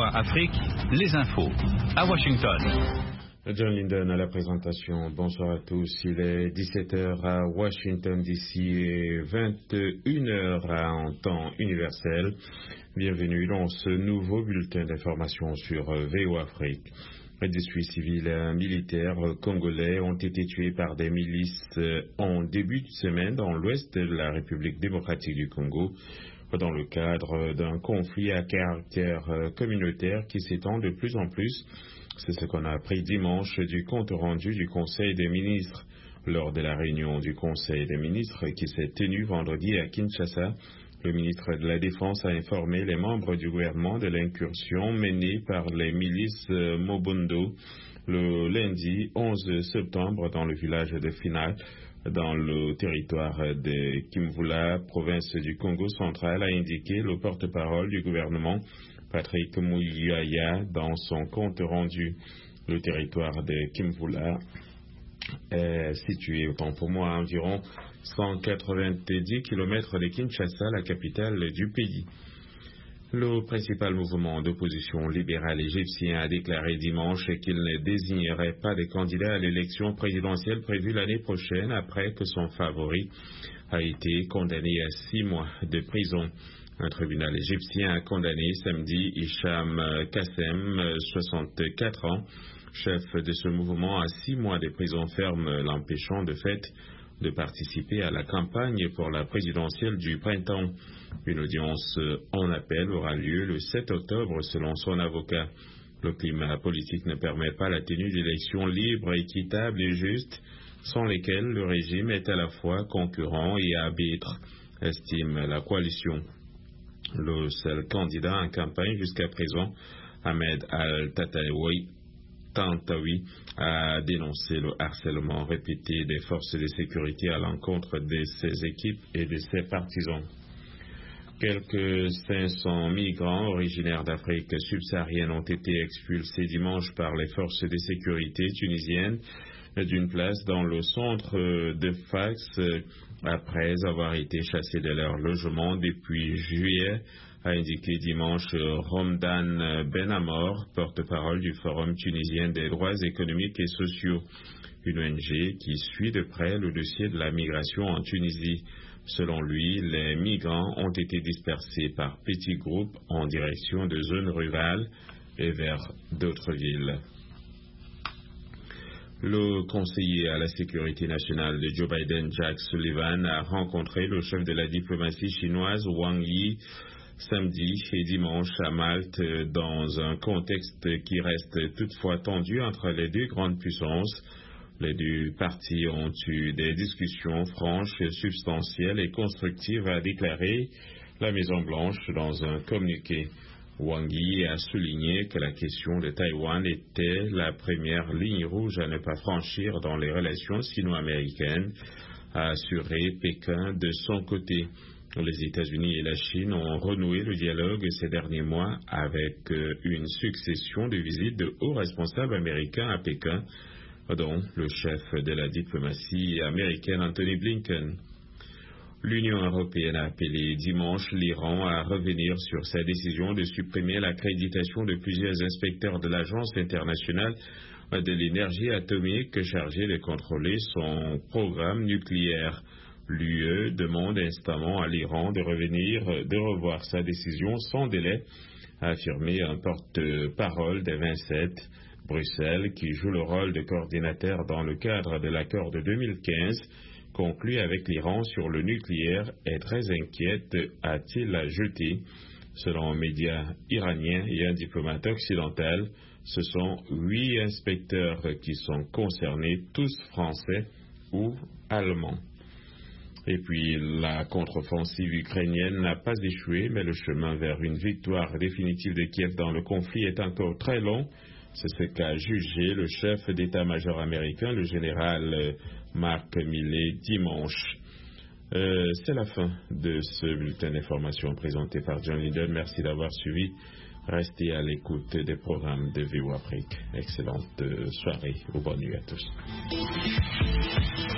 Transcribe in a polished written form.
VOA Afrique, les infos. À Washington. John Linden à la présentation. Bonsoir à tous. Il est 17h à Washington DC et 21h en temps universel. Bienvenue dans ce nouveau bulletin d'information sur VOA Afrique. 18 civils et militaires congolais ont été tués par des milices en début de semaine dans l'ouest de la République démocratique du Congo, dans le cadre d'un conflit à caractère communautaire qui s'étend de plus en plus. C'est ce qu'on a appris dimanche du compte rendu du Conseil des ministres. Lors de la réunion du Conseil des ministres qui s'est tenue vendredi à Kinshasa, le ministre de la Défense a informé les membres du gouvernement de l'incursion menée par les milices Mobundo le lundi 11 septembre dans le village de Final, dans le territoire de Kimvula, province du Congo central, a indiqué le porte-parole du gouvernement, Patrick Muyaya, dans son compte rendu. Le territoire de Kimvula est situé, autant pour moi, à environ 190 km de Kinshasa, la capitale du pays. Le principal mouvement d'opposition libérale égyptien a déclaré dimanche qu'il ne désignerait pas de candidat à l'élection présidentielle prévue l'année prochaine après que son favori a été condamné à 6 mois de prison. Un tribunal égyptien a condamné samedi Hicham Kassem, 64 ans, chef de ce mouvement, à 6 mois de prison ferme, l'empêchant de fait de participer à la campagne pour la présidentielle du printemps. Une audience en appel aura lieu le 7 octobre selon son avocat. Le climat politique ne permet pas la tenue d'élections libres, équitables et justes, sans lesquelles le régime est à la fois concurrent et arbitre, estime la coalition. Le seul candidat en campagne jusqu'à présent, Ahmed Al-Tantawi, a dénoncé le harcèlement répété des forces de sécurité à l'encontre de ses équipes et de ses partisans. Quelques 500 migrants originaires d'Afrique subsaharienne ont été expulsés dimanche par les forces de sécurité tunisiennes d'une place dans le centre de Fax après avoir été chassés de leur logement depuis juillet, a indiqué dimanche Romdan Benamor, porte-parole du Forum tunisien des droits économiques et sociaux, une ONG qui suit de près le dossier de la migration en Tunisie. Selon lui, les migrants ont été dispersés par petits groupes en direction de zones rurales et vers d'autres villes. Le conseiller à la sécurité nationale de Joe Biden, Jack Sullivan, a rencontré le chef de la diplomatie chinoise Wang Yi samedi et dimanche à Malte dans un contexte qui reste toutefois tendu entre les deux grandes puissances. Les deux parties ont eu des discussions franches, substantielles et constructives, a déclaré la Maison-Blanche dans un communiqué. Wang Yi a souligné que la question de Taïwan était la première ligne rouge à ne pas franchir dans les relations sino-américaines, a assuré Pékin de son côté. Les États-Unis et la Chine ont renoué le dialogue ces derniers mois avec une succession de visites de hauts responsables américains à Pékin, dont le chef de la diplomatie américaine Anthony Blinken. L'Union européenne a appelé dimanche l'Iran à revenir sur sa décision de supprimer l'accréditation de plusieurs inspecteurs de l'Agence internationale de l'énergie atomique chargée de contrôler son programme nucléaire. L'UE demande instamment à l'Iran de revoir sa décision sans délai, a affirmé un porte-parole des 27. Bruxelles, qui joue le rôle de coordinateur dans le cadre de l'accord de 2015, conclu avec l'Iran sur le nucléaire, est très inquiète, a-t-il ajouté. Selon un média iranien et un diplomate occidental, ce sont 8 inspecteurs qui sont concernés, tous français ou allemands. Et puis, la contre-offensive ukrainienne n'a pas échoué, mais le chemin vers une victoire définitive de Kiev dans le conflit est encore très long. C'est ce qu'a jugé le chef d'état-major américain, le général Mark Milley, dimanche. C'est la fin de ce bulletin d'information présenté par John Linden. Merci d'avoir suivi. Restez à l'écoute des programmes de VOA Afrique. Excellente soirée ou bonne nuit à tous.